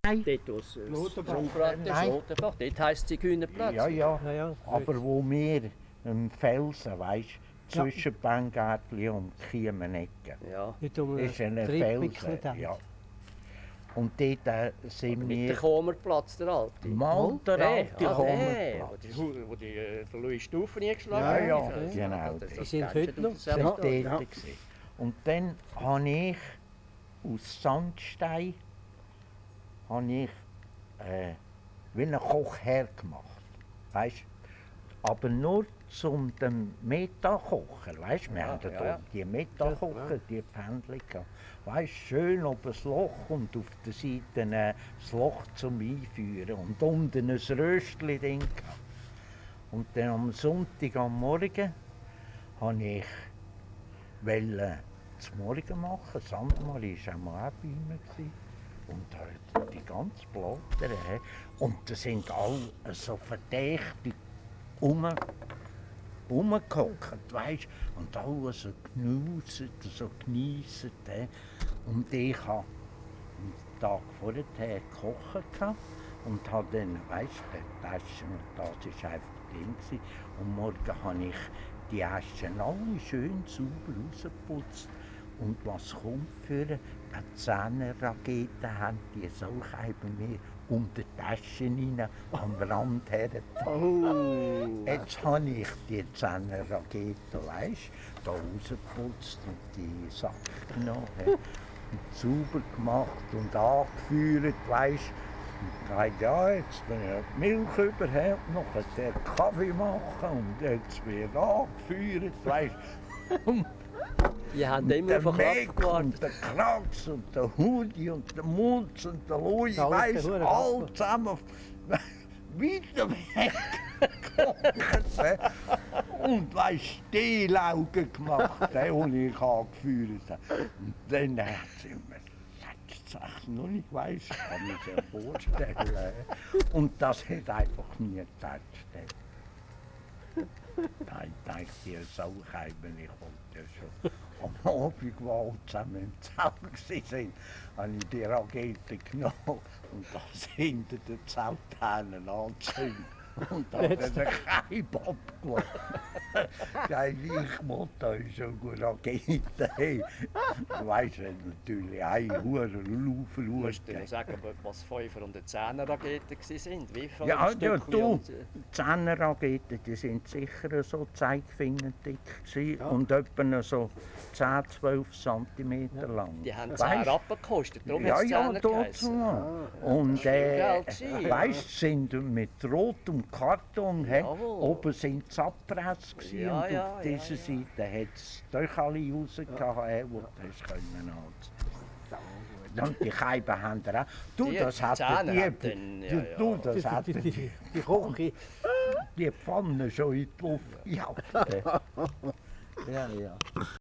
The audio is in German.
Nein. Dort, wo es Nein. das Rotenbach, dort heisst es Zigeunerplatz. Ja, ja. Ja, Aber wo wir im Felsen, weisst zwischen Bengärtli und Kiemenecke, Ja. Nicht um ist ein einen Felsen. Ja. Und dort sind Mit wir dem Komerplatz, der alte. mal der alte Komerplatz. Wo der Louis Stufen eingeschlagen Ja, hat. ja, genau. Die sind heute noch. Sind dort gewesen. Und dann habe ich aus Sandstein wie einen Kochherd gemacht. Weißt? Aber nur zum den Metakocher. Weißt? Wir haben da die Metakocher, die Pfändchen. Weißt? Schön oben das Loch und auf der Seite das Loch zum Einführen. Und unten ein Röstchen drin. Und dann am Sonntag am Morgen wollte ich zum Morgen machen. Sandmarie war auch mal bei mir. Und da die ganze Blatter. Und da sind alle so verdächtig rumgehockt, weißt? Und alle so geniessen, so geniessen. Und ich hatte am Tag vorher gekocht und habe dann, weißt du, die Taschen und das war einfach drin gewesen. Und morgen habe ich die Äschen alle schön sauber rausgeputzt. Und was kommt für eine 10er-Rakete, haben die solche bei mir unter die Taschen rein, am Rand her. Oh. Jetzt habe ich die 10er-Rakete, weisst du, da rausgeputzt und die Sachen genommen, und sauber gemacht und angeführt, weisst du. Und gesagt, ja, jetzt bin ich die Milch über, und noch den Kaffee machen und jetzt wird angeführt, weisst du. Die haben immer einfach abgewartet. Und der Krax und der Hudi und der Mutz und der Louis, Ja, weiss, der alle zusammen weiter weg gekocht. Und weisst, Stehlaugen gemacht, und ich angeführt. Und dann hat sie mir gesagt, noch nicht weiss, kann ich mir vorstellen. Und das hat einfach nie gezeigt. Nein, ich denke, die Sauchheimen, ich wollte schon am Abend, wo wir zusammen im Zelt waren, habe ich die Rakete genommen und das hinter den Zelthähnen angezündet. Und dann hat er kein Bob gemacht. Ich Motto ist schon eine Rakete. Hey. Du weisst natürlich, ein Hurenlaufen. Du musst dir noch sagen, was 5er und 10er Raketen waren. Wie viele Ja, Stückchen du, und, 10er Raketen, die sind sicher so Zeigefingerdick und etwa so 10, 12 cm lang. Die haben 10 Weisst? Rappen gekostet, darum Ja, hat es ja, 10er dort geheissen. mal. Und viel Geld gewesen. weißt, sind mit rotem Karton, Jawohl. oben sind die Abpresse Ja, und ja, auf dieser Seite hat es durch alle rausgehauen, wo du hast können anziehen. Und die Scheiben haben auch. Du, Die das hat Zähne die, hatten, ja, ja. du, das hat Die Koche. die Pfanne schon in die Luft gejagt. Ja, ja.